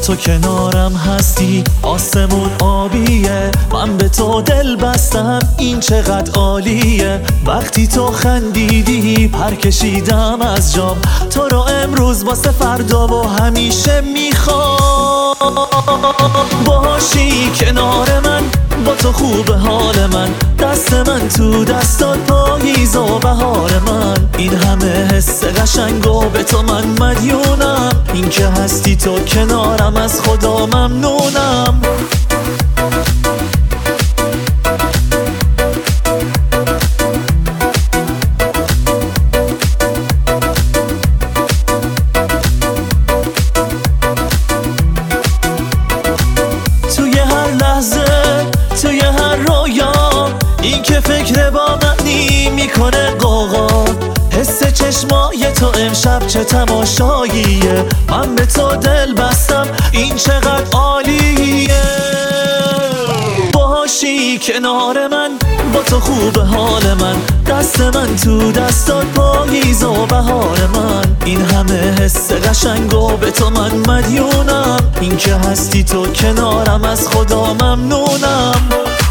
تو کنارم هستی آسمون آبیه، من به تو دل بستم این چقدر عالیه. وقتی تو خندیدی پر کشیدم از جام، تو رو امروز واسه فردا و همیشه میخوام. باشی کنار من، با تو خوب حال من، دست من تو دستات پاییز و بهار من. این همه حس قشنگ و به تو من مدیونم، این که هستی تو کنارم از خدا ممنونم. توی هر لحظه، توی هر رویا، این که فکر با منی میکنه قاقا. حس چشمای تو امشب چه تماشاییه، من به تو دل بستم این چقدر عالیه. باشی کنار من، با تو خوب حال من، دست من تو دستات پاییز و بهار من. این همه حس قشنگ و به تو من مدیونم، این که هستی تو کنارم از خدا ممنونم.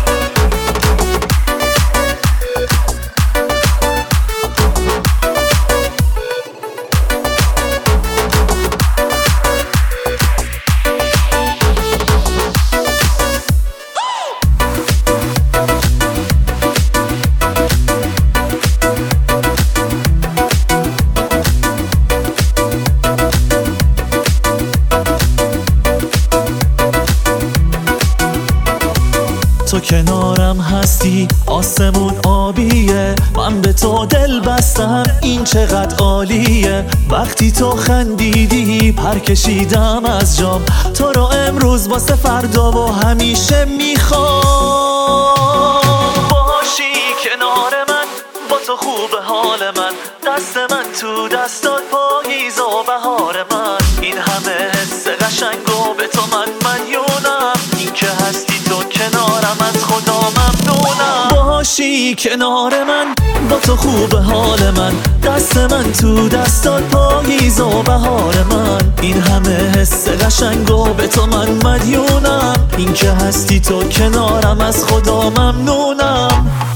تو کنارم هستی آسمون آبیه، من به تو دل بستم این چقدر عالیه. وقتی تو خندیدی پر کشیدم از جام، تو رو امروز واسه فردا و همیشه میخوام. باشی کنار من، با تو خوب حال من، دست من تو دستات پاییز و بهار من. این همه حس قشنگ و به تو من مدیونم، این که هستی تو کنارم از خدا ممنونم. باشی کنار من، با تو خوب حال من، دست من تو دستات پاییز و بهار من. این همه حس قشنگ و به تو من مدیونم، این که هستی تو کنارم از خدا ممنونم.